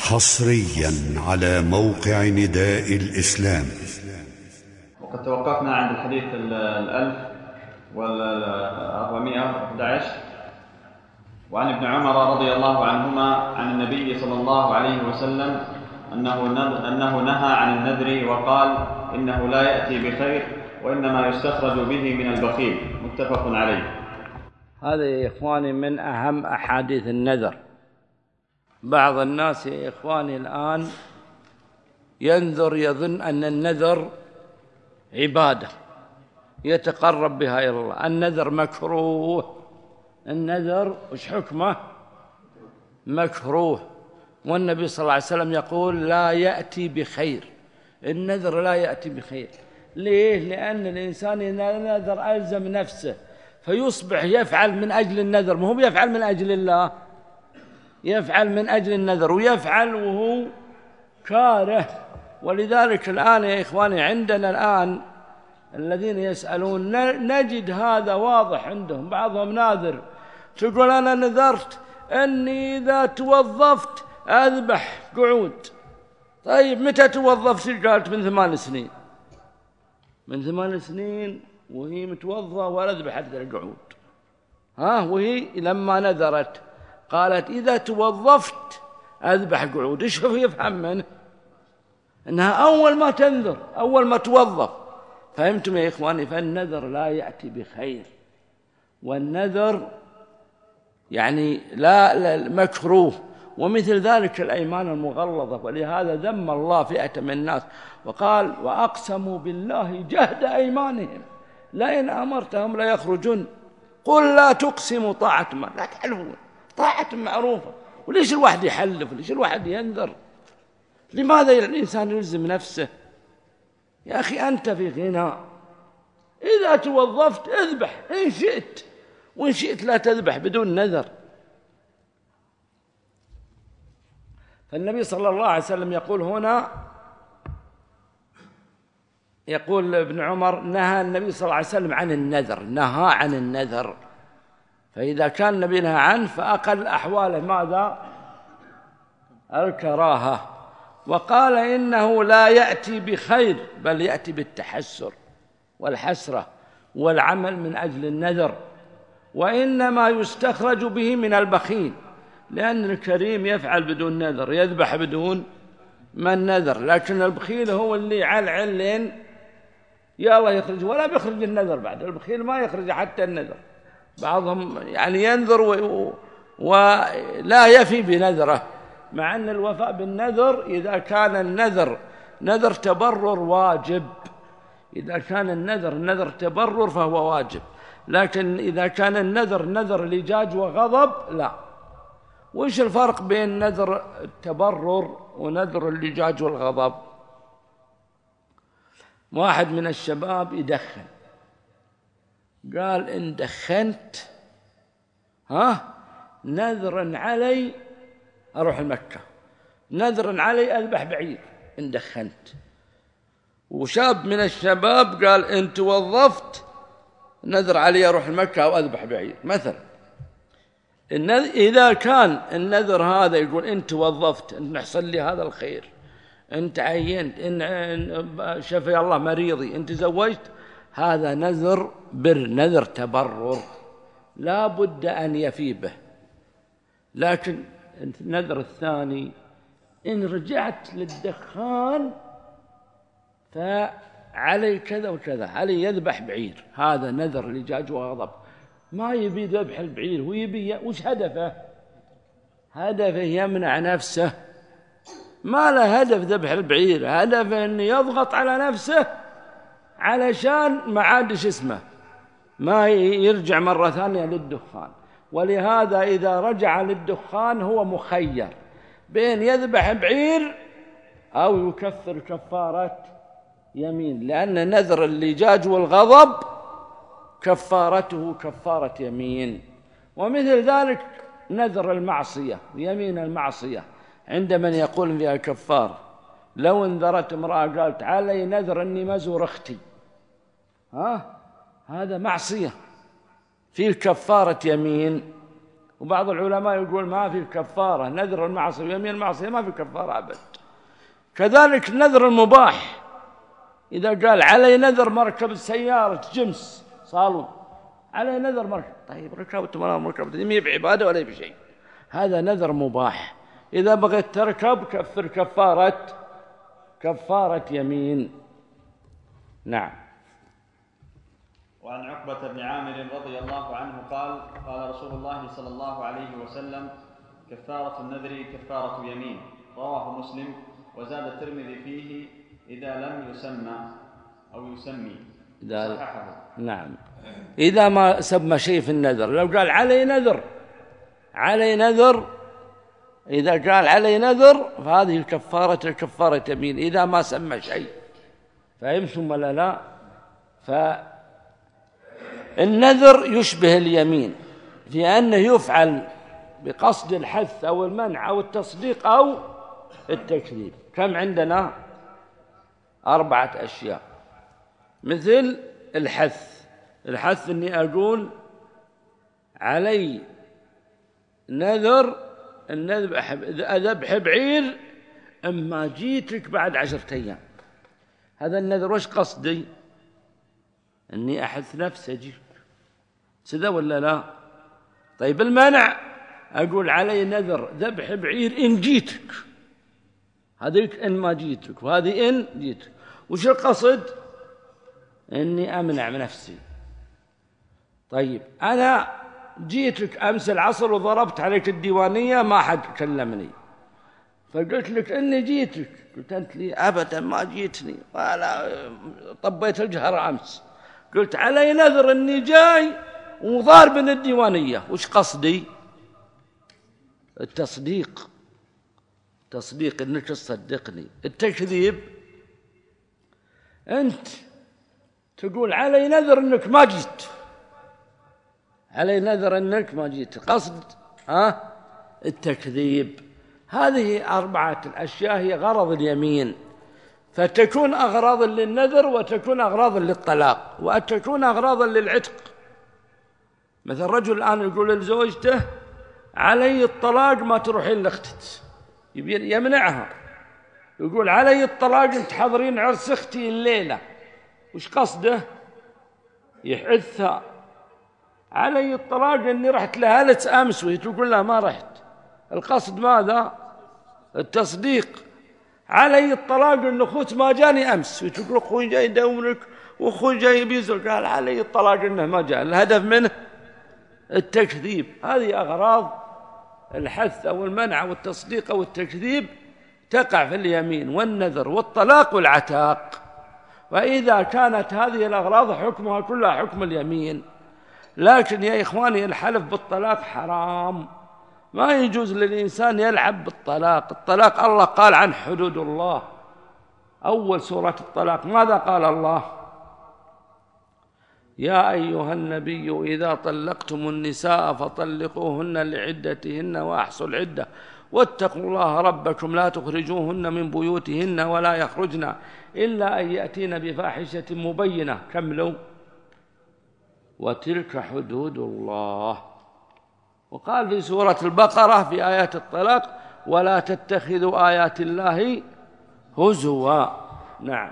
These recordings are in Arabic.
حصريا على موقع نداء الإسلام. وقد توقفنا عند الحديث 1411. وعن ابن عمر رضي الله عنهما عن النبي صلى الله عليه وسلم أنه نهى عن النذر وقال إنه لا يأتي بخير وإنما يستخرج به من البخيل، متفق عليه. هذا يا إخواني من أهم أحاديث النذر. بعض الناس يا إخواني الآن ينذر، يظن أن النذر عبادة يتقرب بها إلى الله. النذر مكروه. النذر وش حكمه؟ مكروه. والنبي صلى الله عليه وسلم يقول لا يأتي بخير. النذر لا يأتي بخير. ليه؟ لأن الإنسان إذا نذر ألزم نفسه فيصبح يفعل من أجل النذر، ما هو يفعل من أجل الله، يفعل من أجل النذر ويفعل وهو كاره. ولذلك الآن يا إخواني عندنا الآن الذين يسألون نجد هذا واضح عندهم. بعضهم ناذر، تقول أنا نذرت أني إذا توظفت أذبح قعود. طيب متى توظفت؟ قالت من 8 سنين. من 8 سنين وهي متوظفة ولا ذبحت القعود. وهي لما نذرت قالت إذا توظفت أذبح قعود. إيش هو يفهم منه؟ إنها أول ما تنذر، أول ما توظف. فهمتم يا إخواني؟ فالنذر لا يأتي بخير، والنذر يعني لا مكروه. ومثل ذلك الأيمان المغلظة. ولهذا ذم الله فئة من الناس وقال وأقسموا بالله جهد أيمانهم لئن أمرتهم لا يخرجون قل لا تقسموا طاعة ما لا تحلفون، طاعة معروفة. وليش الواحد يحلف؟ وليش الواحد ينذر؟ لماذا الإنسان يلزم نفسه؟ يا أخي أنت في غنى، إذا توظفت اذبح إن شئت، وإن شئت لا تذبح بدون نذر. فالنبي صلى الله عليه وسلم يقول هنا، يقول ابن عمر نهى النبي صلى الله عليه وسلم عن النذر، نهى عن النذر. فإذا كان النبي نهى عنه فأقل أحواله ماذا؟ الكراهة. وقال إنه لا يأتي بخير بل يأتي بالتحسر والحسرة والعمل من أجل النذر، وإنما يستخرج به من البخيل. لأن الكريم يفعل بدون نذر، يذبح بدون من نذر، لكن البخيل هو اللي على لين يا الله يخرج، ولا بيخرج النذر بعد. البخيل ما يخرج حتى النذر. بعضهم يعني ينذر ولا يفي بنذره، مع أن الوفاء بالنذر إذا كان النذر نذر تبرر واجب. إذا كان النذر نذر تبرر فهو واجب، لكن إذا كان النذر نذر لجاج وغضب لا. وإيش الفرق بين نذر التبرر ونذر اللجاج والغضب؟ واحد من الشباب يدخن، قال إن دخنت نذرا علي أروح مكة، نذرا علي أذبح بعير إن دخنت. وشاب من الشباب قال إن توظفت نذر علي أروح مكة أو أذبح بعير مثلا. إذا كان النذر هذا يقول إن توظفت إن نحصل لي هذا الخير، إن تعينت، إن شفي الله مريضي، إن تزوجت، هذا نذر بر، نذر تبرر لا بد أن يفي به. لكن النذر الثاني إن رجعت للدخان فعلي كذا وكذا، علي يذبح بعير، هذا نذر لجاج وغضب. ما يبي ذبح البعير، هو يبي وش هدفه؟ هدفه يمنع نفسه، ما له هدف ذبح البعير، هدفه أن يضغط على نفسه علشان ما عادش اسمه ما يرجع مرة ثانية للدخان. ولهذا إذا رجع للدخان هو مخير بين يذبح بعير أو يكفر كفارة يمين، لأن نذر اللجاج والغضب كفارته كفارة يمين. ومثل ذلك نذر المعصية ويمين المعصية عند من يقول فيها كفار. لو انذرت امرأة قالت علي نذر أني ما أزور أختي، هذا معصية فيه كفارة يمين. وبعض العلماء يقول ما في كفارة، نذر المعصية ويمين المعصية ما في كفارة أبد. كذلك النذر المباح، إذا قال علي نذر مركب سيارة جمس صالون، علي نذر مركب، طيب ركبت مركبت ما هي بعبادة ولا بشيء، هذا نذر مباح. إذا بغيت تركب كفر كفارة يمين. نعم. وعن عقبة بن عامر رضي الله عنه قال قال رسول الله صلى الله عليه وسلم كفارة النذر كفارة يمين، رواه مسلم. وزاد الترمذي فيه إذا لم يسمى أو يسمي، صححه. نعم، إذا ما سمى شيء في النذر، لو قال علي نذر، إذا قال علي نذر فهذه الكفارة يمين إذا ما سمى شيء. فهمتم ولا لا؟ فالنذر يشبه اليمين في أنه يفعل بقصد الحث أو المنع أو التصديق أو التكذيب. كم عندنا؟ 4 أشياء. مثل الحث أني أقول علي نذر أذبح بعير أما جيتك بعد 10 أيام. هذا النذر وش قصدي؟ أني أحث نفسي أجيك، سذا ولا لا؟ طيب المنع أقول علي نذر ذبح بعير إن جيتك، هذيك إن ما جيتك، وهذه إن جيتك. وش القصد؟ إني أمنع من نفسي. طيب أنا جيتك أمس العصر وضربت عليك الديوانية ما حد كلمني، فقلت لك إني جيتك، قلت أنت لي أبدا ما جيتني ولا طبيت الجهر أمس، قلت علي نذر إني جاي وضارب من الديوانية. وش قصدي؟ التصديق إنك تصدقني. التكذيب أنت تقول علي نذر إنك ما جيت، علي نذر إنك ما جيت، قصد التكذيب. هذه 4 الأشياء هي غرض اليمين، فتكون أغراض للنذر وتكون أغراض للطلاق وتكون أغراض للعتق. مثل رجل الآن يقول لزوجته علي الطلاق ما تروحين لاختك، يمنعها، يقول علي الطلاق انت حاضرين عرس اختي الليلة. وش قصده؟ يحثها علي الطلاق اني رحت لها لت امس، وهي تقول لا ما رحت. القصد ماذا؟ التصديق. علي الطلاق ان اخوك ما جاني امس، وتقول اخوي جاي يدورك واخوي جاي بيزور، قال علي الطلاق انه ما جاء. الهدف منه التكذيب. هذه اغراض الحث او المنع والتصديق او التكذيب تقع في اليمين والنذر والطلاق والعتاق. وإذا كانت هذه الأغراض حكمها كلها حكم اليمين. لكن يا إخواني الحلف بالطلاق حرام، ما يجوز للإنسان يلعب بالطلاق. الطلاق الله قال عن حدود الله. أول سورة الطلاق ماذا قال الله؟ يا أيها النبي إذا طلقتم النساء فطلقوهن لعدتهن وأحصوا العدة واتقوا الله ربكم لا تخرجوهن من بيوتهن ولا يخرجن إلا أن يأتين بفاحشة مبينة. كملوا وتلك حدود الله. وقال في سورة البقرة في آيات الطلاق ولا تتخذوا آيات الله هزوا. نعم.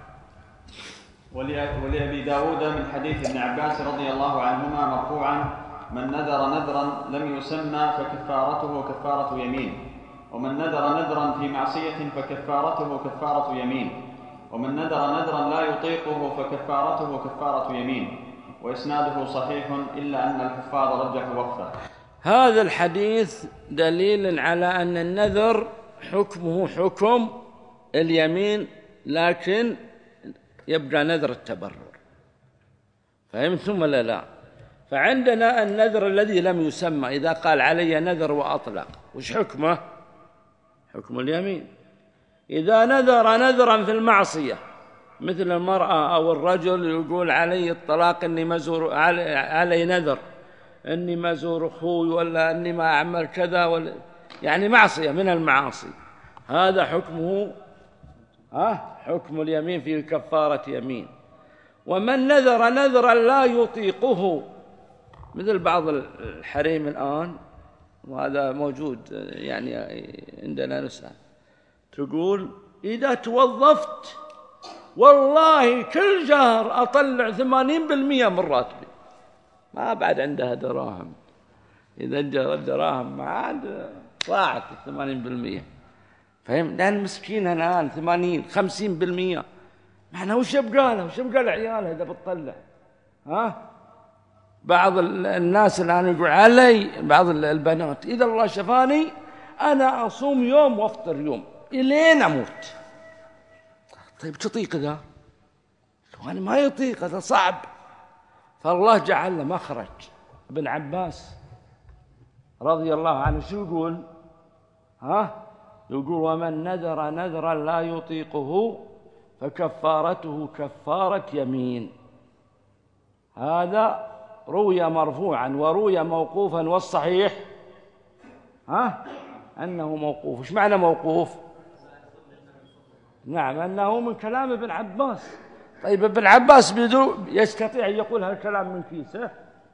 ولأبي داود من حديث ابن عباس رضي الله عنهما مرفوعا من نذر نذرا لم يسمى فكفارته كفارة يمين، ومن نذر نذرا في معصية فكفارته كفارة يمين، ومن نذر نذرا لا يطيقه فكفارته كفارة يمين. وإسناده صحيح إلا أن الحفاظ رجحوا وقفه. هذا الحديث دليل على أن النذر حكمه حكم اليمين، لكن يبقى نذر التبرر. فهمتم ولا لا؟ فعندنا النذر الذي لم يسمى إذا قال علي نذر وأطلق، وش حكمه؟ حكم اليمين. إذا نذر نذرا في المعصية مثل المرأة أو الرجل يقول علي الطلاق إني مزور، علي نذر إني مزور أخوي ولا إني ما أعمل كذا ولا يعني معصية من المعاصي، هذا حكمه حكم اليمين في كفارة يمين. ومن نذر نذرا لا يطيقه مثل بعض الحريم الآن وهذا موجود يعني عندنا نسخة، تقول إذا توظفت والله كل شهر أطلع 80% من راتبي، ما بعد عندها دراهم، إذا جرى الدراهم ما عاد ضاعت 80%. فهم؟ لأن مسكين الآن 80 50%، معناه وش يبقى له؟ وش يبقى لعياله إذا بتطلع؟ بعض الناس الآن يقول علي، بعض البنات إذا الله شفاني أنا أصوم يوم وأفطر يوم إلين أموت. طيب تطيق ذا؟ وأنا ما يطيق، هذا صعب. فالله جعل له مخرج. ابن عباس رضي الله عنه شو يقول؟ يقول ومن نذر نذرا لا يطيقه فكفارته كفارة يمين. هذا روي مرفوعا وروي موقوفا، والصحيح أنه موقوف. إيش معنى موقوف؟ نعم، أنه من كلام ابن عباس. طيب ابن عباس يستطيع أن يقول هالكلام من كيسه؟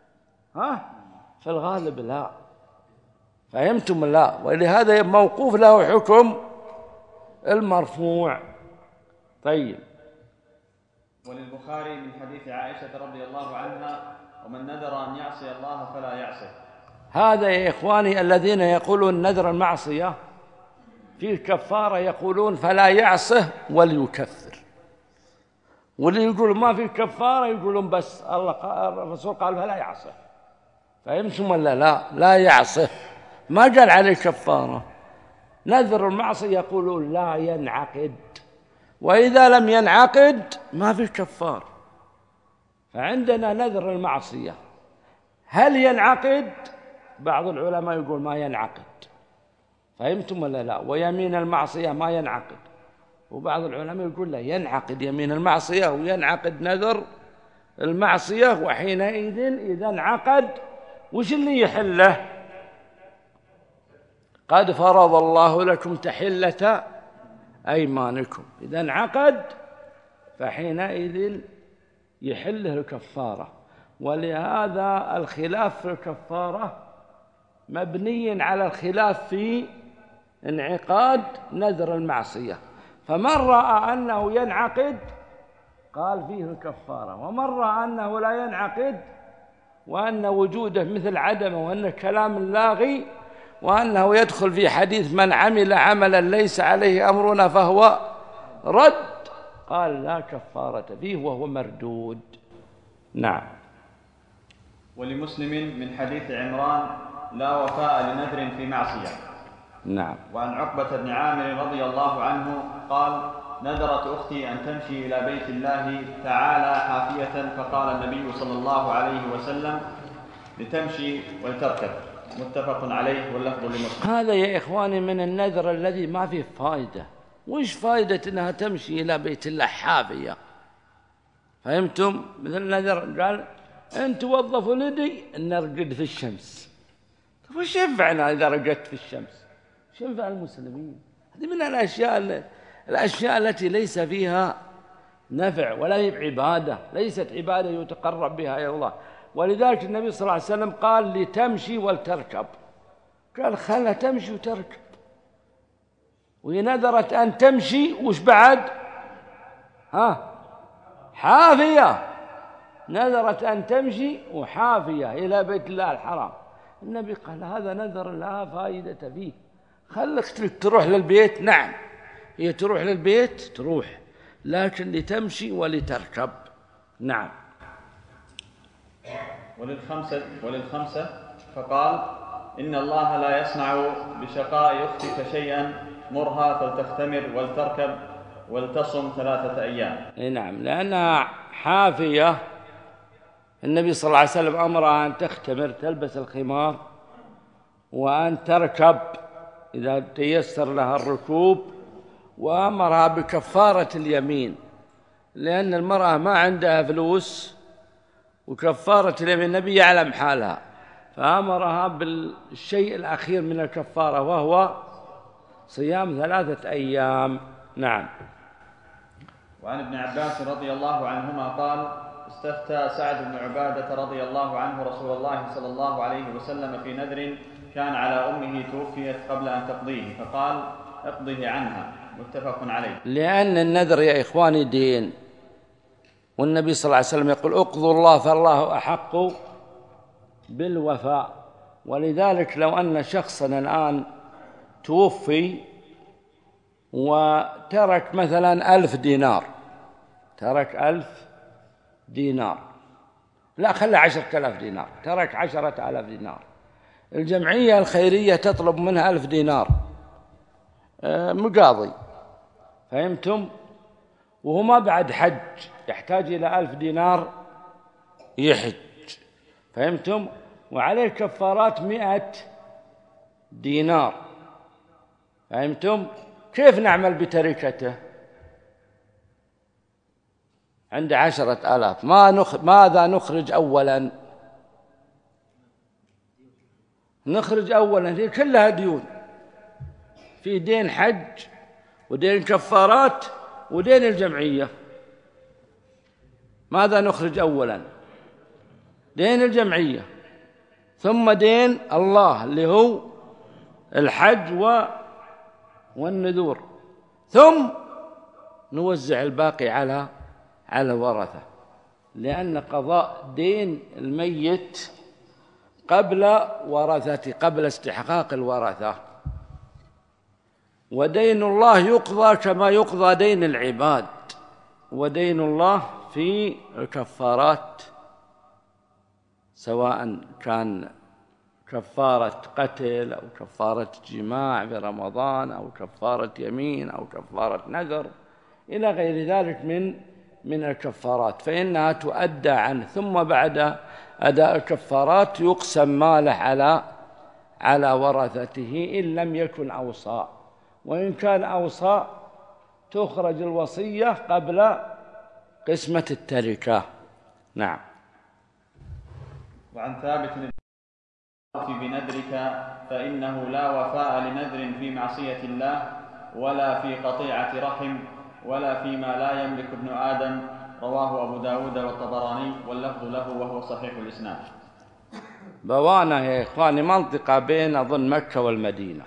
في الغالب لا. فهمتم؟ لا. ولهذا موقوف له حكم المرفوع. طيب. وللبخاري من حديث عائشة رضي الله عنها ومن نذر أن يعصي الله فلا يعصه. هذا يا إخواني الذين يقولون نذر المعصية فيه كفارة يقولون فلا يعصه وليكفر، واللي يقول ما فيه كفارة يقولون بس الرسول قال فلا يعصه. فهمتم ولا لا؟ لا يعصه، ما قال عليه كفارة. نذر المعصية يقولون لا ينعقد، وإذا لم ينعقد ما فيه كفار. فعندنا نذر المعصية هل ينعقد؟ بعض العلماء يقول ما ينعقد. فهمتم ولا لا؟ ويمين المعصية ما ينعقد، وبعض العلماء يقول لا ينعقد يمين المعصية وينعقد نذر المعصية. وحينئذ إذا انعقد وش اللي يحله؟ قد فرض الله لكم تحلة أيمانكم. إذا انعقد فحينئذ يحله الكفارة. ولهذا الخلاف في الكفارة مبني على الخلاف في انعقاد نذر المعصية. فمن رأى أنه ينعقد قال فيه الكفارة، ومن رأى أنه لا ينعقد وأن وجوده مثل عدمه وأنه كلام لاغي وأنه يدخل في حديث من عمل عملا ليس عليه أمرنا فهو رد، قال لا كفارة فيه وهو مردود. نعم. ولمسلم من حديث عمران لا وفاء لنذر في معصية. نعم. وعن عقبة بن عامر رضي الله عنه قال نذرت أختي أن تمشي إلى بيت الله تعالى حافية، فقال النبي صلى الله عليه وسلم لتمشي ولتركب. متفق عليه واللفظ لمسلم. هذا يا إخواني من النذر الذي ما فيه فائدة. وش فائدة أنها تمشي إلى بيت الله حافية؟ فهمتم؟ مثل النذر قال أنت وظفوا لدي أن نرقد في الشمس. وش ينفعنا إذا رقدت في الشمس؟ وش ينفع المسلمين؟ هذه من الأشياء التي ليس فيها نفع ولا هي عبادة، ليست عبادة يتقرب بها إلى الله. ولذلك النبي صلى الله عليه وسلم قال لتمشي ولتركب، قال خلها تمشي وتركب. وهي نذرت أن تمشي وش بعد؟ حافية. نذرت أن تمشي وحافية إلى بيت الله الحرام. النبي قال هذا نذر لا فائدة فيه، خلك تروح للبيت. نعم هي تروح للبيت تروح، لكن لتمشي ولتركب. نعم. وللخمسة فقال إن الله لا يصنع بشقاء أختك شيئا، مرها فلتختمر ولتركب ولتصم 3 أيام. نعم، لأنها حافية. النبي صلى الله عليه وسلم أمرها أن تختمر، تلبس الخمار، وأن تركب إذا تيسر لها الركوب، وأمرها بكفارة اليمين، لأن المرأة ما عندها فلوس، وكفارة اليمين النبي يعلم حالها، فأمرها بالشيء الأخير من الكفارة وهو صيام 3 أيام. نعم. وعن ابن عباس رضي الله عنهما قال استفتى سعد بن عبادة رضي الله عنه رسول الله صلى الله عليه وسلم في نذر كان على أمه توفيت قبل أن تقضيه، فقال: اقضه عنها. متفق عليه. لأن النذر يا إخواني دين، والنبي صلى الله عليه وسلم يقول: اقضوا الله فالله أحق بالوفاء. ولذلك لو أن شخصا الآن توفي وترك مثلا 1000 دينار، ترك 1000 دينار، لا خلى 10,000 دينار، ترك 10,000 دينار، الجمعية الخيرية تطلب منها 1000 دينار مقاضي، فهمتم؟ وهو ما بعد حج، يحتاج إلى 1000 دينار يحج، فهمتم؟ وعليه كفارات 100 دينار، فهمتم؟ كيف نعمل بتركته؟ عند 10,000 ماذا نخرج أولا؟ نخرج أولا هي كلها ديون، في دين حج ودين كفارات ودين الجمعية. ماذا نخرج أولا؟ دين الجمعية، ثم دين الله اللي هو الحج والنذور، ثم نوزع الباقي على الورثة، لأن قضاء دين الميت قبل ورثته، قبل استحقاق الورثة، ودين الله يقضى كما يقضى دين العباد، ودين الله في الكفارات سواء كان كفارة قتل أو كفارة جماع برمضان أو كفارة يمين أو كفارة نذر إلى غير ذلك من الكفارات، فإنها تؤدى عنه، ثم بعد أداء الكفارات يقسم ماله على ورثته إن لم يكن أوصى، وإن كان أوصى تخرج الوصية قبل قسمة التركة. نعم. وعن ثابت بنذرك فإنه لا وفاء لنذر في معصية الله ولا في قطيعة رحم ولا فيما لا يملك ابن آدم. رواه أبو داود والطبراني واللفظ له وهو صحيح الإسناد. بوانة يا إخواني منطقة بين أظن مكة والمدينة.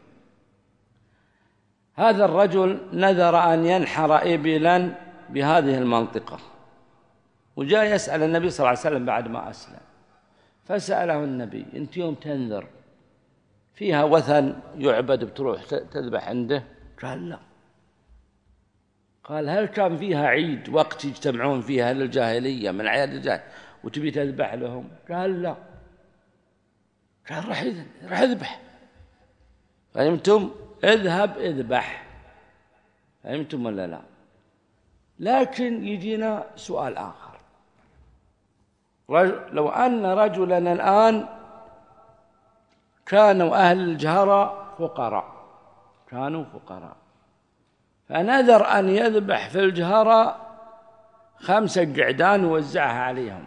هذا الرجل نذر أن ينحر إبلا بهذه المنطقة، وجاء يسأل النبي صلى الله عليه وسلم بعد ما أسلم، فسأله النبي: أنت يوم تنذر فيها وثن يعبد بتروح تذبح عنده؟ قال: لا. قال: هل كان فيها عيد وقت يجتمعون فيها أهل الجاهلية من أعياد الجاهلية وتبي تذبح لهم؟ قال: لا. قال: راح اذبح. فهمتم؟ اذهب اذبح. فهمتم ولا لا؟ لكن يجينا سؤال آخر. لو أن رجلا الآن كانوا أهل الجهرة فقراء، فنذر أن يذبح في الجهرة 5 قعدان ويوزعها عليهم،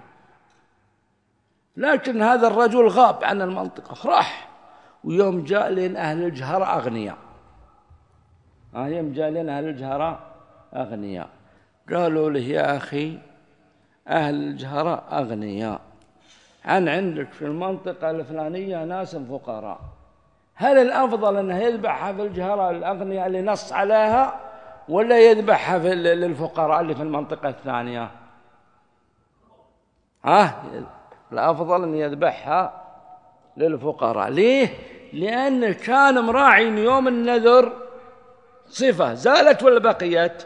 لكن هذا الرجل غاب عن المنطقة، راح، ويوم جاء لين أهل الجهرة أغنياء، قالوا له: يا أخي أهل الجهرة أغنياء، عندك في المنطقة الفلانية ناس فقراء، هل الأفضل أنه يذبحها في الجهرة الأغنياء اللي نص عليها، ولا يذبحها للفقراء اللي في المنطقة الثانية؟ الأفضل أن يذبحها للفقراء. ليه؟ لأن كان مراعي يوم النذر صفة زالت ولا بقيت؟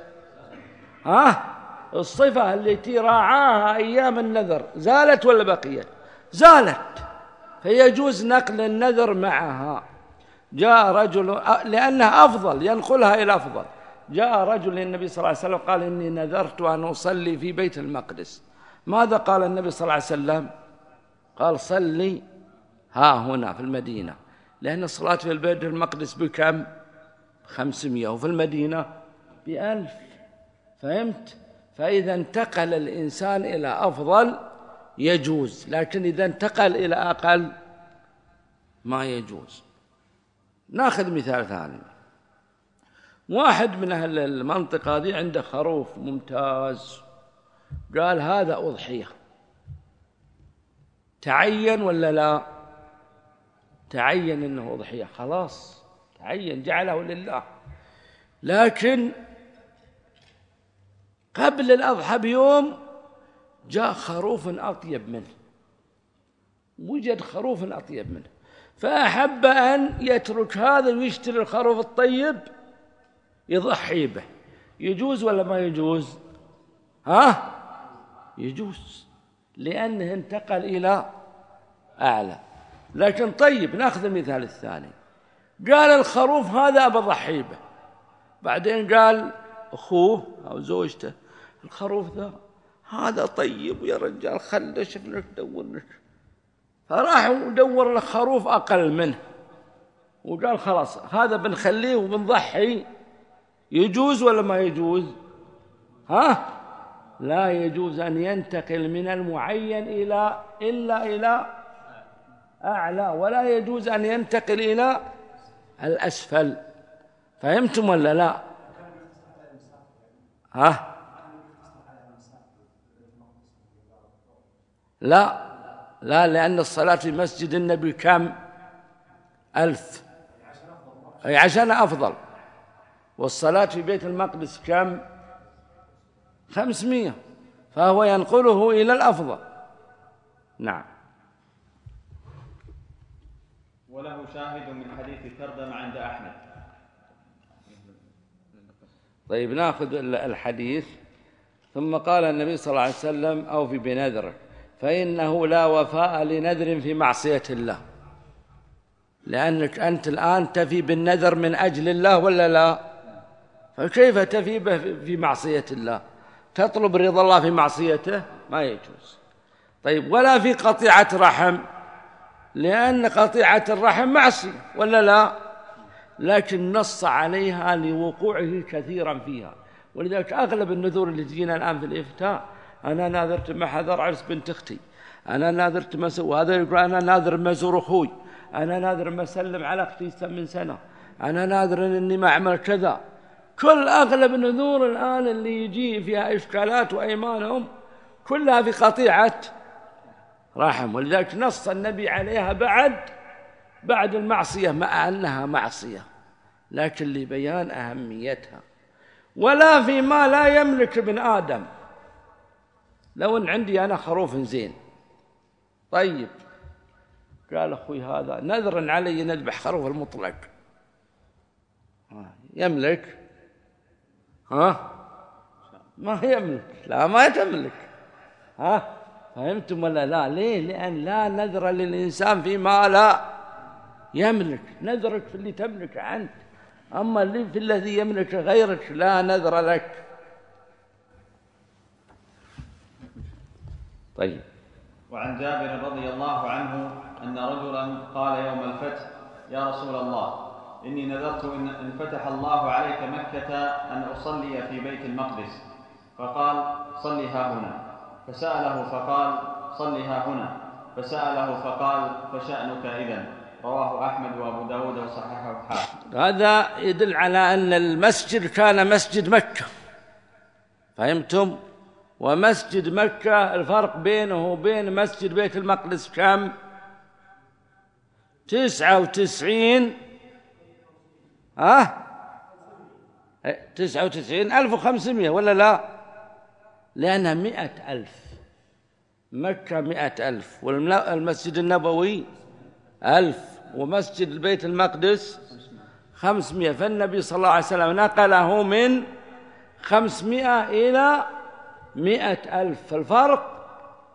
الصفة التي راعاها أيام النذر زالت ولا بقيت؟ زالت، فيجوز نقل النذر معها. جاء رجل لأنها أفضل، ينقلها إلى أفضل. جاء رجل للنبي صلى الله عليه وسلم قال: إني نذرت أن أصلي في بيت المقدس. ماذا قال النبي صلى الله عليه وسلم؟ قال: صلي ها هنا في المدينة، لأن الصلاة في البيت المقدس بكم؟ 500، وفي المدينة ب1000. فهمت؟ فإذا انتقل الإنسان إلى أفضل يجوز، لكن إذا انتقل إلى أقل ما يجوز. ناخذ مثال ثاني. واحد من أهل المنطقة هذه عنده خروف ممتاز قال هذا أضحية، تعين ولا لا؟ تعين أنه أضحية، خلاص تعين جعله لله. لكن قبل الأضحى بيوم جاء خروف أطيب منه، وجد خروف أطيب منه، فأحب أن يترك هذا ويشتري الخروف الطيب يضحي به. يجوز ولا ما يجوز؟ يجوز، لأنه انتقل إلى أعلى. لكن طيب، نأخذ المثال الثاني. قال الخروف هذا أبى أضحي به، بعدين قال أخوه أو زوجته الخروف هذا طيب يا رجال، خله شوف لك دور لك. فراح ودور له خروف أقل منه وقال خلاص هذا بنخليه وبنضحي. يجوز ولا ما يجوز؟ لا يجوز أن ينتقل من المعين إلا إلى أعلى، ولا يجوز أن ينتقل إلى الأسفل. فهمتم ولا لا؟ لا، لأن الصلاة في مسجد النبي كم؟ 1000، أي عشان أفضل. والصلاة في بيت المقدس كم؟ 500، فهو ينقله إلى الأفضل. نعم. وله شاهد من حديث كردم عند أحمد. طيب نأخذ الحديث. ثم قال النبي صلى الله عليه وسلم أوفي بنذرك فإنه لا وفاء لنذر في معصية الله. لأنك أنت الآن تفي بالنذر من أجل الله ولا لا؟ فكيف تفي به في معصية الله؟ تطلب رضا الله في معصيته؟ ما يجوز. طيب ولا في قطيعة رحم، لأن قطيعة الرحم معصية ولا لا؟ لكن نص عليها لوقوعه كثيرا فيها. ولذلك أغلب النذور اللي تجينا الآن في الإفتاء، أنا ناذرت ما حضر عرس بنت أختي، أنا ناذرت مسوي، وهذا يقول أنا ناذر مزور أخوي، أنا ناذر ما أسلم على أختي من سنة، أنا ناذر إني ما أعمل كذا. كل أغلب النذور الآن اللي يجي فيها إشكالات وأيمانهم كلها في قطيعة رحم. ولذلك نص النبي عليها بعد المعصية، مع أنها معصية لكن لبيان أهميتها. ولا فيما لا يملك ابن آدم. لو أن عندي أنا خروف زين طيب، قال أخوي هذا نذر علي نذبح خروف المطلق، يملك؟ ما يملك، لا ما تملك. فهمتم ولا لا؟ ليه؟ لأن لا نذر للإنسان فيما لا يملك. نذرك في اللي تملك أنت، أما اللي في الذي يملك غيرك لا نذر لك. طيب. وعن جابر رضي الله عنه أن رجلا قال يوم الفتح يا رسول الله إني نذرت إن فتح الله عليك مكة أن أصلي في بيت المقدس، فقال صل ها هنا، فسأله فقال صل ها هنا، فسأله فقال فشأنك إذن. رواه أحمد وأبو داود وصححه الحاكم. هذا يدل على أن المسجد كان مسجد مكة. فهمتم؟ ومسجد مكة الفرق بينه وبين مسجد بيت المقدس كم؟ 99 99,500 ولا لا؟ لأنها 100,000. مكة 100,000 والمسجد النبوي 1000 ومسجد البيت المقدس 500. فالنبي صلى الله عليه وسلم نقله من 500 إلى 100,000، فالفرق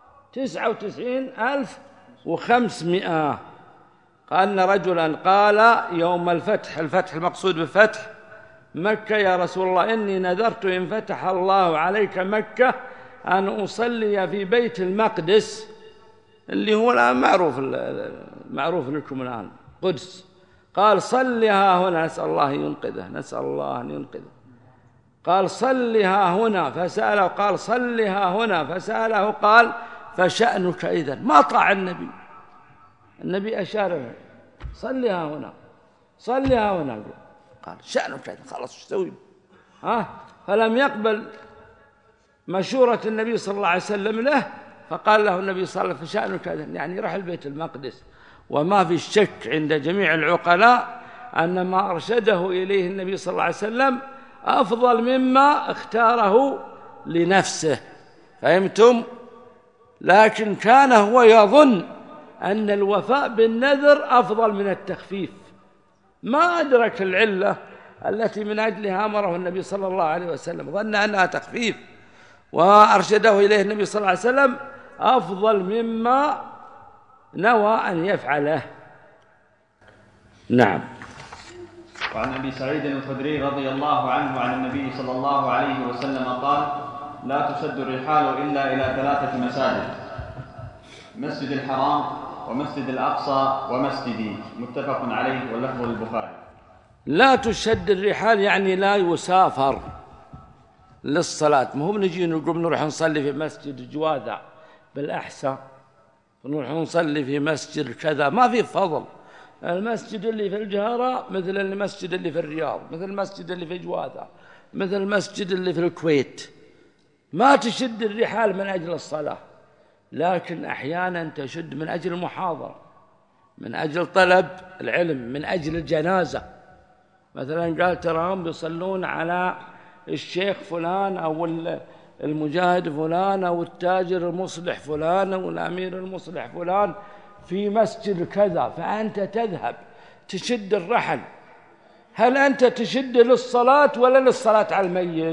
99,500. قال رجلا قال يوم الفتح المقصود بفتح مكة يا رسول الله إني نذرت إن فتح الله عليك مكة أن أصلي في بيت المقدس، اللي هو الآن معروف لكم الآن قدس. قال صلها هنا، نسأل الله أن ينقذه. قال صلها هنا، فسأله قال صلها هنا، فسأله قال فشأنك إذن. ما طاع النبي أشار له صلها هنا، قال شأنك إذن، خلاص ايش تسوي؟ فلم يقبل مشورة النبي صلى الله عليه وسلم له، فقال له النبي صلى الله عليه وسلم فشأنك كذا، يعني رحل بيت المقدس. وما في الشك عند جميع العقلاء أن ما أرشده إليه النبي صلى الله عليه وسلم أفضل مما اختاره لنفسه، فهمتم؟ لكن كان هو يظن أن الوفاء بالنذر أفضل من التخفيف، ما أدرك العلة التي من أجلها أمره النبي صلى الله عليه وسلم، ظن أنها تخفيف، وأرشده إليه النبي صلى الله عليه وسلم أفضل مما نوى أن يفعله. نعم. وعن أبي سعيد الخدري رضي الله عنه عن النبي صلى الله عليه وسلم قال: لا تشد الرحال إلا إلى 3 مساجد: مسجد الحرام ومسجد الأقصى ومسجدي، متفق عليه واللفظ للبخاري. لا تشد الرحال يعني لا يسافر للصلاة، ما هو نجي نقوم نروح نصلي في مسجد جواذع بالأحساء، نروح نصلي في مسجد كذا، ما في فضل. المسجد اللي في الجهرة مثل المسجد اللي في الرياض، مثل المسجد اللي في جواذع، مثل المسجد اللي في الكويت. ما تشد الرحال من أجل الصلاة، لكن أحيانا تشد من أجل المحاضرة، من أجل طلب العلم، من أجل الجنازة. مثلا قال تراهم بيصلون على الشيخ فلان أو المجاهد فلان أو التاجر المصلح فلان أو الأمير المصلح فلان في مسجد كذا، فأنت تذهب تشد الرحل. هل أنت تشد للصلاة ولا للصلاة على الميت؟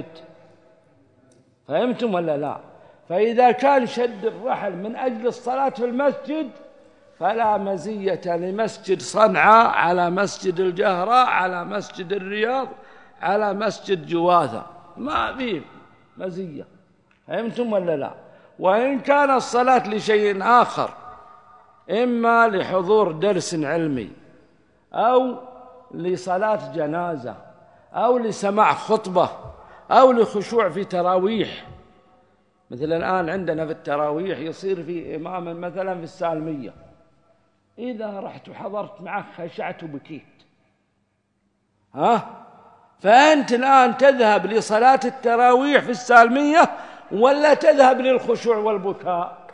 فهمتم ولا لا؟ فإذا كان شد الرحل من أجل الصلاة في المسجد فلا مزية لمسجد صنعاء على مسجد الجهراء على مسجد الرياض على مسجد جواذة، ما فيه مزية. فهمتم ولا لا؟ وإن كان الصلاة لشيء آخر، إما لحضور درس علمي أو لصلاة جنازة أو لسماع خطبة أو لخشوع في تراويح، مثل الآن عندنا في التراويح يصير في إمام مثلا في السالمية، إذا رحت وحضرت معك خشعت وبكيت، فأنت الآن تذهب لصلاة التراويح في السالمية ولا تذهب للخشوع والبكاء؟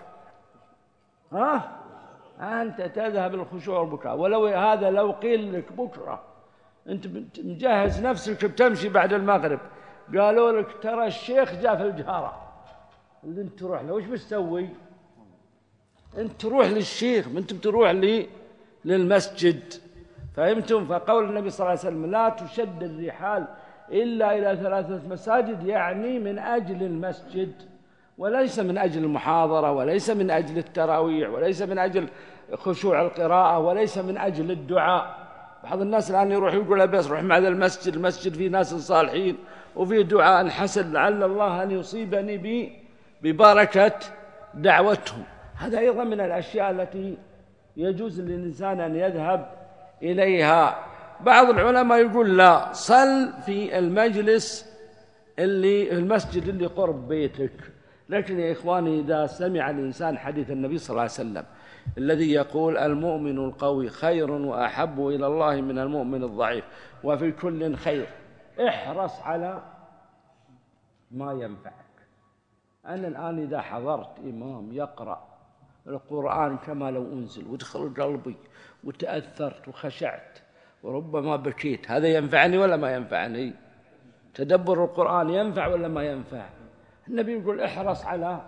أنت تذهب للخشوع والبكاء. ولو هذا لو قيل لك بكرة أنت مجهز نفسك بتمشي بعد المغرب، قالوا لك ترى الشيخ جاء في الجهرة، اللي أنت تروح له وش بتسوي؟ أنت تروح للشيخ، أنت بتروح للمسجد. فهمتم؟ فقول النبي صلى الله عليه وسلم لا تشد الرحال إلا إلى 3 مساجد، يعني من أجل المسجد، وليس من أجل المحاضرة، وليس من أجل التراويح، وليس من أجل خشوع القراءة، وليس من أجل الدعاء. بعض الناس الآن يروح يقول بس روح مع هذا المسجد، المسجد فيه ناس صالحين وفيه دعاء حسن لعل الله أن يصيبني ببركة دعوتهم. هذا أيضا من الأشياء التي يجوز للإنسان أن يذهب إليها. بعض العلماء يقول لا، صل في المجلس اللي المسجد اللي قرب بيتك. لكن يا إخواني إذا سمع الإنسان حديث النبي صلى الله عليه وسلم الذي يقول المؤمن القوي خير وأحب إلى الله من المؤمن الضعيف وفي كل خير، احرص على ما ينفعك. أنا الآن إذا حضرت إمام يقرأ القرآن كما لو أنزل ودخل قلبي وتأثرت وخشعت وربما بكيت، هذا ينفعني ولا ما ينفعني؟ تدبر القرآن ينفع ولا ما ينفع؟ النبي يقول احرص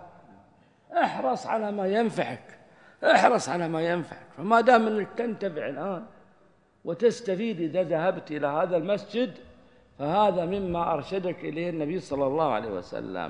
على ما ينفعك، احرص على ما ينفعك. فما دام أنك تنتفع الآن وتستفيد إذا ذهبت إلى هذا المسجد فهذا مما أرشدك إليه النبي صلى الله عليه وسلم.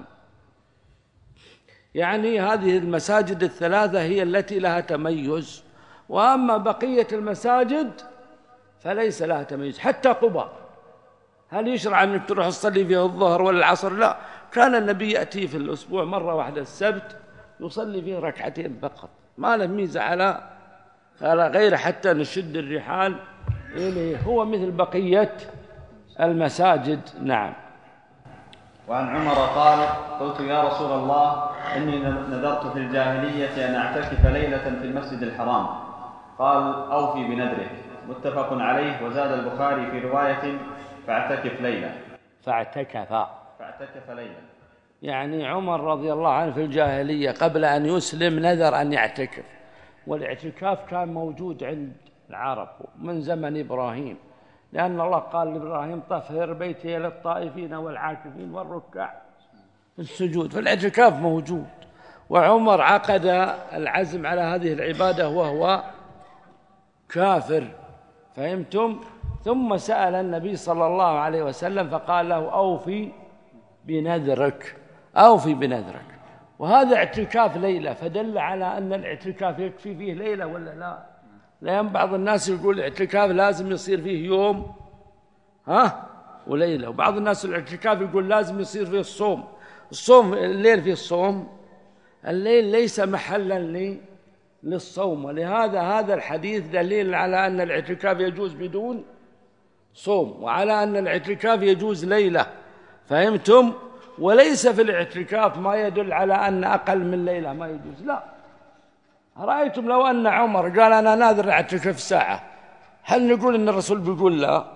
يعني هذه المساجد 3 هي التي لها تميز، وأما بقية المساجد فليس لها تميز. حتى قباء هل يشرع أنك تروح تصلي فيها الظهر ولا العصر؟ لا، كان النبي يأتي في الأسبوع مرة واحدة السبت يصلي فيه 2 ركعتين فقط، ما له ميزة على غير حتى نشد الرحال إليه، هو مثل بقية المساجد. نعم. وعن عمر قال قلت يا رسول الله إني نذرت في الجاهلية أن أعتكف ليلة في المسجد الحرام، قال أوفي بنذرك، متفق عليه. وزاد البخاري في رواية فاعتكف ليلة. فاعتكف ليلة، يعني عمر رضي الله عنه في الجاهلية قبل أن يسلم نذر أن يعتكف، والاعتكاف كان موجود عند العرب من زمن إبراهيم، لأن الله قال لإبراهيم طهر بيتي للطائفين والعاكفين والركع السجود، فالاعتكاف موجود. وعمر عقد العزم على هذه العبادة وهو كافر، فهمتم؟ ثم سأل النبي صلى الله عليه وسلم فقال له أوفي بنذرك، أوفي بنذرك. وهذا اعتكاف ليلة، فدل على أن الاعتكاف يكفي فيه ليلة ولا لا؟ لأن بعض الناس يقول الاعتكاف لازم يصير فيه يوم وليلة، وبعض الناس الاعتكاف يقول لازم يصير فيه الصوم الليل فيه الصوم، الليل ليس محلا للصوم. ولهذا هذا الحديث دليل على أن الاعتكاف يجوز بدون صوم، وعلى أن الاعتكاف يجوز ليلة، فهمتم؟ وليس في الاعتكاف ما يدل على أن أقل من ليلة ما يجوز، لا. رأيتم لو أن عمر قال أنا ناذر أعتكف ساعة، هل نقول أن الرسول بيقول لا؟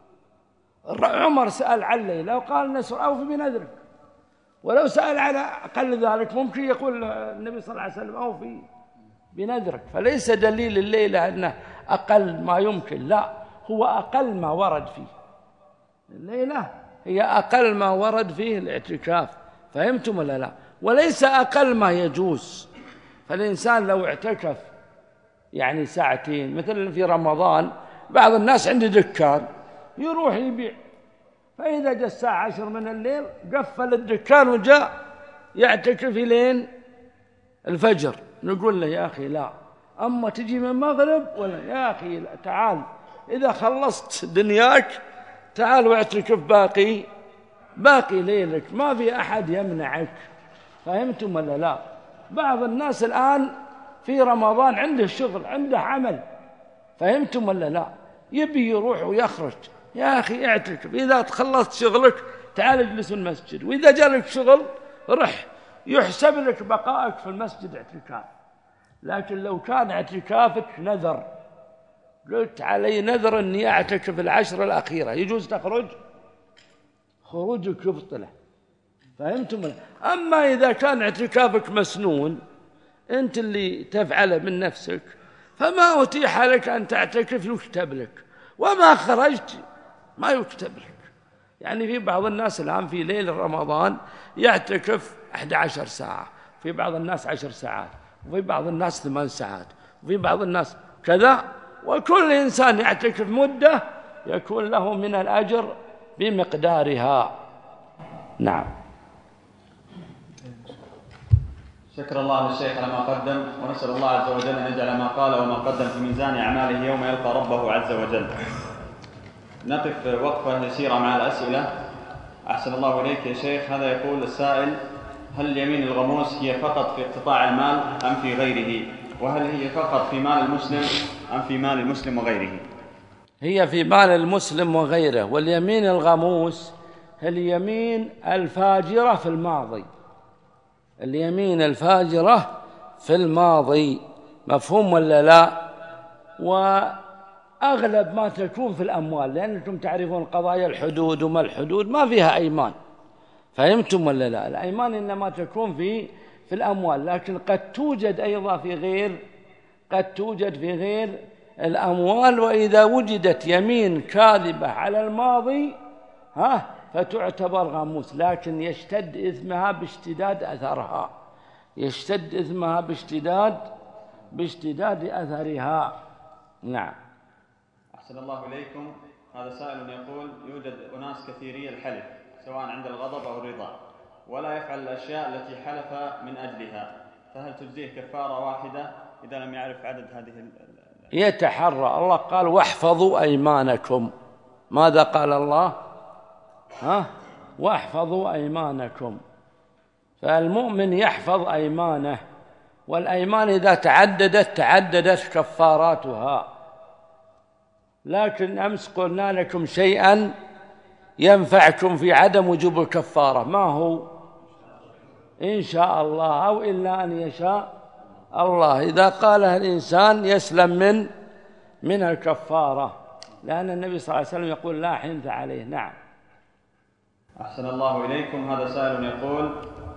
عمر سأل عن ليلة وقال نسر أوفي بنذرك، ولو سأل على أقل ذلك ممكن يقول النبي صلى الله عليه وسلم أوفي بنذرك. فليس دليل الليلة أنه أقل ما يمكن، لا، هو أقل ما ورد فيه الليلة، هي أقل ما ورد فيه الاعتكاف، فهمتم ولا لا؟ وليس أقل ما يجوز. فالإنسان لو اعتكف يعني ساعتين، مثل في رمضان بعض الناس عنده دكان يروح يبيع، فإذا جاء الساعة 10 من الليل قفل الدكان وجاء يعتكف لين الفجر، نقول له يا أخي لا، أما تجي من المغرب ولا يا أخي لا، تعال إذا خلصت دنياك تعال واعتكف باقي ليلك، ما في أحد يمنعك، فهمتم ولا لا؟ بعض الناس الآن في رمضان عنده شغل، عنده عمل، فهمتم ولا لا؟ يبي يروح ويخرج، يا أخي اعتكف، إذا تخلصت شغلك تعال اجلس في المسجد، وإذا جالك شغل رح، يحسب لك بقائك في المسجد اعتكاف. لكن لو كان اعتكافك نذر، قلت علي نذر أني أعتكف العشر الأخيرة، يجوز تخرج؟ خروجك يبطله، فهمتم؟ أما إذا كان اعتكافك مسنون أنت اللي تفعله من نفسك، فما أتيح لك أن تعتكف يكتب لك، وما خرجت ما يكتب لك. يعني في بعض الناس الآن في ليل رمضان يعتكف 11 ساعة، في بعض الناس 10 ساعات، وفي بعض الناس 8 ساعات، وفي بعض الناس كذا، وكل إنسان يعتكف مدة يكون له من الأجر بمقدارها. نعم. شكر الله للشيخ على ما قدم، ونسأل الله عز وجل أن يجعل ما قال وما قدم في ميزان أعماله يوم يلقى ربه عز وجل. نقف وقفة يسيرة مع الأسئلة. أحسن الله إليك يا شيخ. هذا يقول السائل: هل يمين الغموس هي فقط في اقتطاع المال أم في غيره؟ وهل هي فقط في مال المسلم أم في مال المسلم وغيره؟ هي في مال المسلم وغيره. واليمين الغموس هي اليمين الفاجرة في الماضي، اليمين الفاجرة في الماضي، مفهوم ولا لا؟ وأغلب ما تكون في الأموال، لأنكم تعرفون قضايا الحدود وما الحدود ما فيها أيمان، فهمتم ولا لا؟ الأيمان إنما تكون في الأموال، لكن قد توجد أيضا قد توجد في غير الأموال. وإذا وجدت يمين كاذبة على الماضي فتعتبر غموس، لكن يشتد إثمها باشتداد أثرها، يشتد إثمها باشتداد أثرها. نعم. أحسن الله إليكم. هذا سائل يقول: يوجد أناس كثيري الحلف سواء عند الغضب أو الرضا، ولا يفعل الأشياء التي حلف من أجلها، فهل تجزيه كفارة واحدة إذا لم يعرف عدد هذه يتحرى. الله قال: واحفظوا أيمانكم. ماذا قال الله؟ واحفظوا أيمانكم. فالمؤمن يحفظ أيمانه، والأيمان إذا تعددت كفاراتها. لكن أمس قلنا لكم شيئا ينفعكم في عدم وجوب الكفارة، ما هو؟ إن شاء الله أو إلا أن يشاء الله. إذا قالها الإنسان يسلم من الكفارة، لأن النبي صلى الله عليه وسلم يقول: لا حنث عليه. نعم. أحسن الله إليكم. هذا سائل يقول: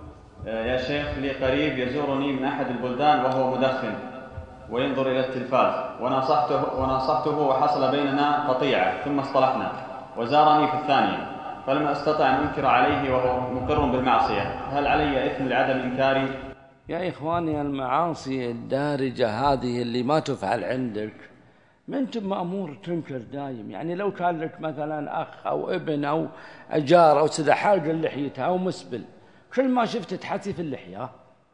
يا شيخ لي قريب يزورني من أحد البلدان وهو مدخن وينظر إلى التلفاز، وناصحته وحصل بيننا قطيعة ثم اصطلحنا، وزارني في الثانية فلم أستطع أن أنكر عليه وهو مقر بالمعصية، هل علي إثم لعدم إنكاري؟ يا إخواني، المعاصي الدارجة هذه اللي ما تفعل عندك ما أنت مأمور تنكر دايم. يعني لو كان لك مثلا أخ أو ابن أو جار أو سدى حاجة لحيتها أو مسبل، كل ما شفت تحسي في اللحية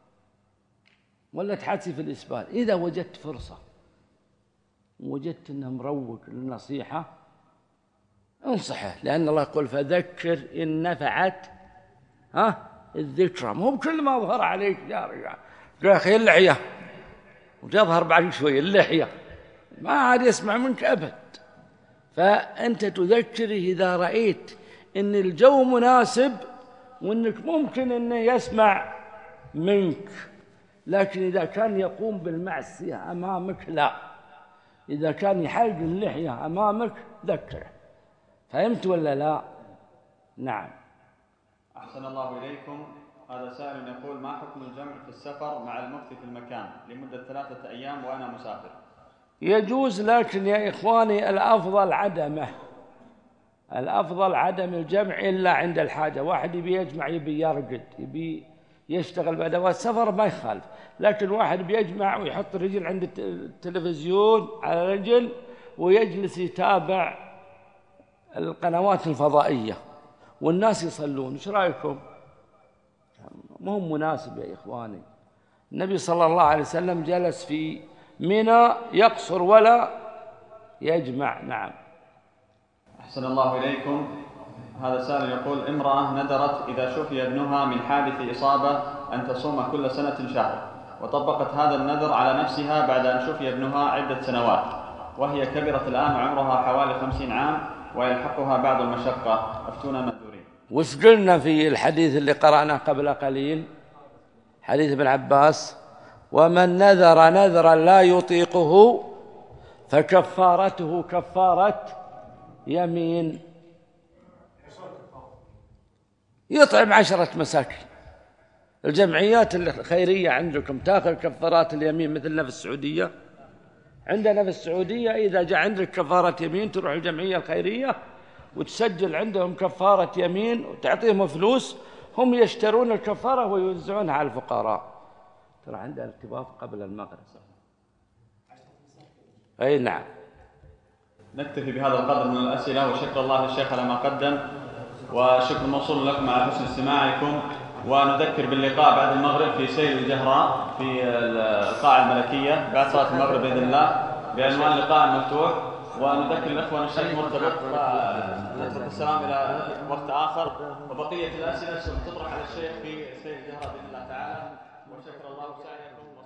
ولا تحسي في الإسبال، إذا وجدت فرصة وجدت أنه مروق للنصيحة انصحه، لأن الله يقول فذكر إن نفعت الذكرى. مو بكل ما ظهر عليك يا رجال يا أخي اللحية وتظهر بعد شوية اللحية ما عاد يسمع منك أبد. فأنت تذكره إذا رأيت أن الجو مناسب وأنك ممكن أنه يسمع منك، لكن إذا كان يقوم بالمعصية أمامك لا، إذا كان يحلق اللحية أمامك ذكره. فهمت ولا لا؟ نعم. أحسن الله إليكم. هذا سائل يقول ما حكم الجمع في السفر مع المفتي في المكان لمدة 3 أيام وأنا مسافر؟ يجوز، لكن يا إخواني الأفضل عدمه. الأفضل عدم الجمع إلا عند الحاجة. واحد يبي يجمع، يبي يرقد، يبي يشتغل بأدوات سفر ما يخالف، لكن واحد بيجمع ويحط رجل عند التلفزيون على رجل ويجلس يتابع القنوات الفضائية والناس يصلون، ايش رأيكم؟ مو مناسب يا إخواني. النبي صلى الله عليه وسلم جلس في منى يقصر ولا يجمع. نعم. أحسن الله إليكم. هذا سائل يقول امرأة ندرت إذا شفي ابنها من حادث إصابة أن تصوم كل سنة شهر، وطبقت هذا النذر على نفسها بعد أن شفي ابنها عدة سنوات، وهي كبرت الآن وعمرها حوالي 50 عام ويلحقها بعض المشقة، أفتونا مأجورين. وش قلنا في الحديث اللي قرأناه قبل قليل، حديث ابن عباس؟ ومن نذر نذرا لا يطيقه فكفارته كفارة يمين، يطعم 10 مساكين. الجمعيات الخيرية عندكم تأخذ كفارات اليمين مثلنا في السعودية. عندنا في السعودية إذا جاء عندك كفارة يمين تروح الجمعية الخيرية وتسجل عندهم كفارة يمين وتعطيهم فلوس، هم يشترون الكفارة ويوزعونها على الفقراء. ترى عندنا ارتباط قبل المغرب. أي نعم. نكتفي بهذا القدر من الأسئلة، وشكر الله للشيخ على ما قدم، وشكر موصول لكم على حسن استماعكم. ونذكر باللقاء بعد المغرب في سيل الجهراء في القاعة الملكية بعد صلاة المغرب بإذن الله بعنوان لقاء مفتوح. ونذكر الإخوة الشيخ مرتبط، ونترك السلام إلى وقت آخر، وبقية الأسئلة ستطرح على الشيخ في سيل الجهراء بإذن الله تعالى. وشكر الله سعيكم.